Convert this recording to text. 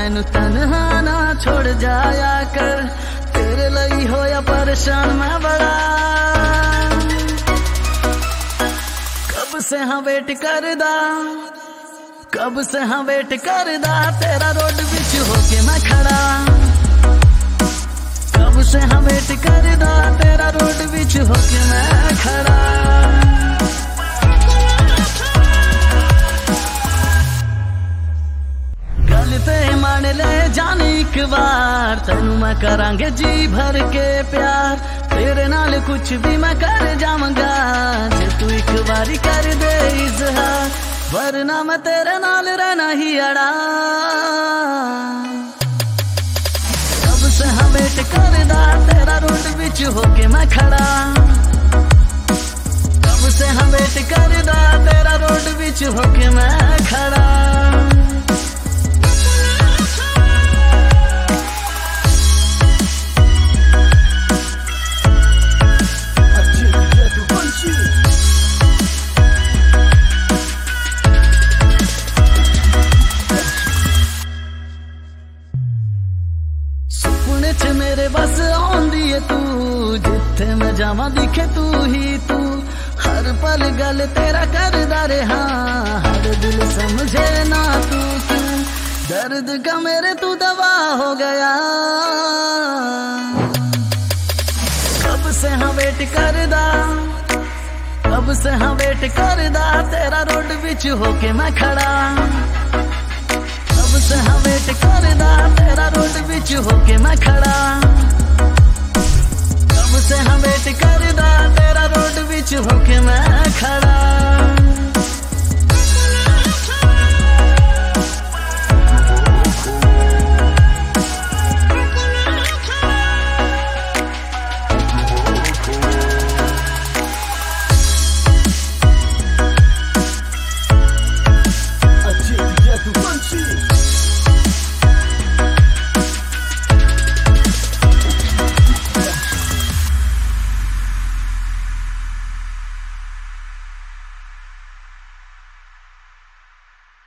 मैनू तन्हा ना छोड़ जाया कर, तेरे लिए होया परेशान मैं बड़ा। कब से हाँ वेट करदा, कब से हाँ वेट करदा, तेरा रोड विच होके मैं खड़ा। कब से हाँ वेट करदा, तेरा रोड विच होके मैं खड़ा। गल ते मान ले जान एक बार, तेनू मैं करांगे जी भर के प्यार। तेरे नाल कुछ भी मैं कर जावांगा, जे तू एक बारी कर दे इज़हार, वरना मैं तेरे नाल रहना ही अड़ा। कब से हाँ वेट करदा, तेरा रोड विच होके मैं खड़ा। कब से हाँ वेट करदा, तेरा रोड विच होके मैं खड़ा। सुपने च मेरे बस आंदी है तू, जिथे मैं जावां दिखे तू ही तू। हर पल गल तेरा करदा रहा, हर दिल समझे ना तू तू। दर्द का मेरे तू दवा हो गया। कब से हाँ वेट करदा, कब से हाँ वेट करदा, तेरा रोड विच होके मैं खड़ा। कब से हाँ वेट करदा, तेरा रोड विच होके मैं खड़ा। कब से हाँ वेट करदा, तेरा रोड विच होके मैं खड़ा।